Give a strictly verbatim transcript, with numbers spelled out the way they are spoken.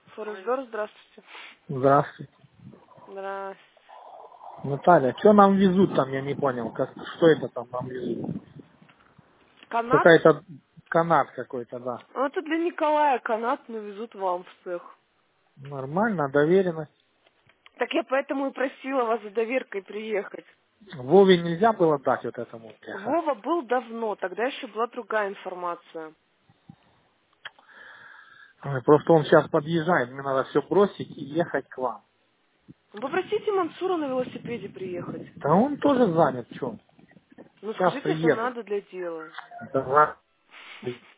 Форекс-Дор, здравствуйте. Здравствуйте. Здравствуйте. Наталья, что нам везут там, я не понял, как, что это там нам везут? Канат? Какая-то канат какой-то, да. Ну, это для Николая канат навезут вам в цех. Нормально, доверенность. Так я поэтому и просила вас за доверкой приехать. Вове нельзя было дать вот этому пеха. Вова был давно, тогда еще была другая информация. Ой, просто он сейчас подъезжает, мне надо все бросить и ехать к вам. Ну, попросите Мансура на велосипеде приехать. Да он тоже занят, что? Ну, Сейчас скажите, это приеду. надо для дела. Давай.